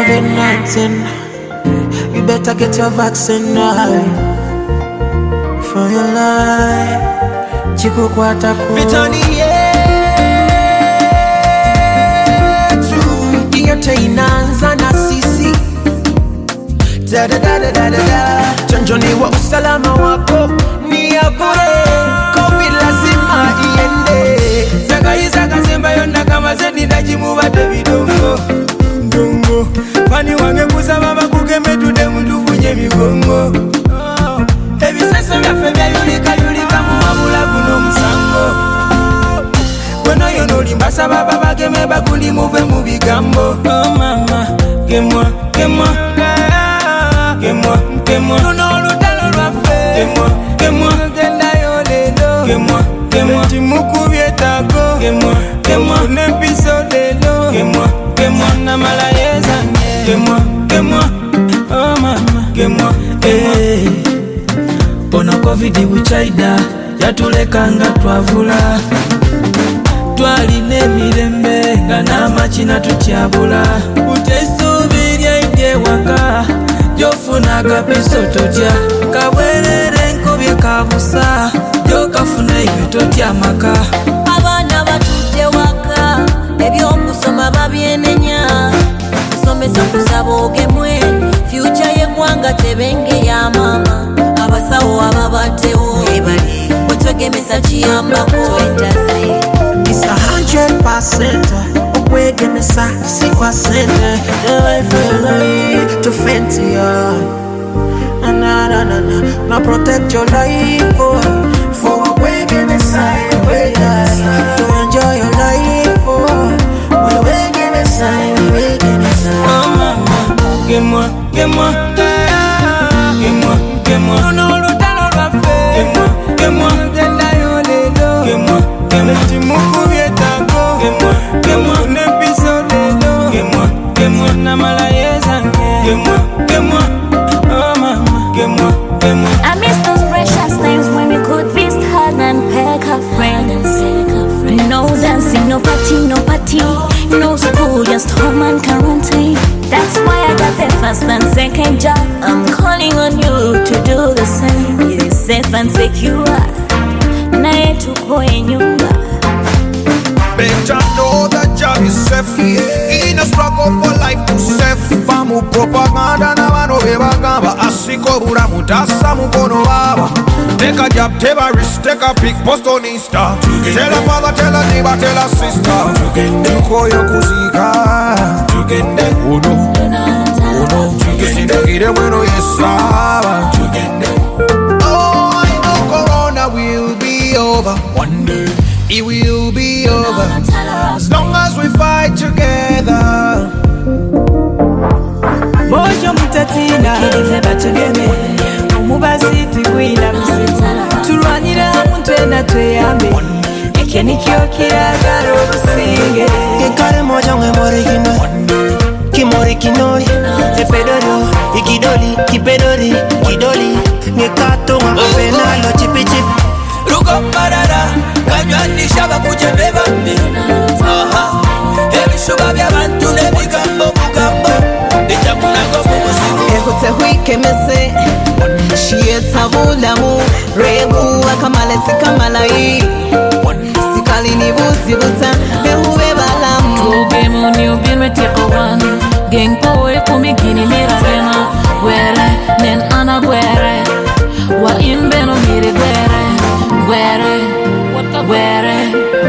COVID-19, you better get your vaccine now. For your life, Chico Kwata Vitani yetu yote inaanza na sisi. Da da da da da da. Chanjo ni wa usalama wako ni ya bure. COVID lazima iende. Zagaiza kazemba yonda kama zeni dajimuwa Davidongo Ndongo Fani wange kusaba bakugeme tude mtufunye migongo. Ebi sasa myafebya yulika muwabula kuno musango. Kweno yonoli mbasa baba bakeme bakundi muve mu bigambo. Oh mama, gemwa, gemwa Gemwa, gemwa Tuno lutalo lwafe Gemwa, gemwa Genda yolelo Gemwa, gemwa Timuku vietago Gemwa, gemwa Kunempiso lelo Gemwa, gemwa Namala yezanye Gemwa, gemwa Oh mama Gemwa, gemwa Ono COVID buchaida yatulekanga twavula. Twaline mirembe nga n'amachina tutyabula. Utesuubirya idye waka jofuna akapiso totya. Kabwerere nkobye kabusa jokafuna ibyo totya maka. Abaana batudde waka ebyokusoma babyenenya. Kusomesa kusaba ogemwe future y'eggwanga tebenge ya mama. Abasawo ababatewo ebali otwegemesa kiyambako entase. It's 100% okwegemesa si kwa sente. To fancy ya na na na na. Now protect your life for okwegemesa. To enjoy your life okwegemesa. Oh mama, Gemwa, gemwa Gemwa, gemwa Uno lutalo lwafe Gemwa, gemwa Genda yolelo Gemwa, gemwa Timuku vietago Gemwa, gemwa Kunempiso lelo Gemwa, gemwa Namala yezanye Gemwa, gemwa Oh mama, gemwa, gemwa I miss those precious times when we could feast, hug and peck our friends. No dancing, no party, no school, just home and quarantine. That's why I got the first and second job. I'm calling on you to do the same. It is safe and secure. Nae tuko enyumba. Better know that job is safe. In a struggle for life to save. Famu propaganda na wano bebagamba. Asiko bura mutasa mukono baba. Take a job, take a risk, take a pick, post on Insta. Tell a father, tell a neighbor, tell a sister. Uko yokuzika. Uno. Kisindagire weno yesaba. Oh, I know Corona will be over. One day it will be over. As long as we fight together. Mojo mutatina Kidifeba tugeme Omubasiti gwina msitu Tulwanyira muntu ena tweyambe Eke nikyo kiragala obusinge Kekare moja mwe morikino Kimori kinoi Epedoro Ikidoli Kipedori Kidoli Nikato Mwapenalo chipi chip Ruko marara Kanywa shaba kujebeba mbi Ebishuba bya bantu nebigambo mugambo Ekute huikemese Shieta bulamu Rebu wakamale sikamalayi Sikali nibuzi buta Behuwe balamu Tugemu ni ubinwe teko wan Gengpo we kumigini miragena Gwere nen ana gwere Wa inbeno miri gwere Gwere Gwere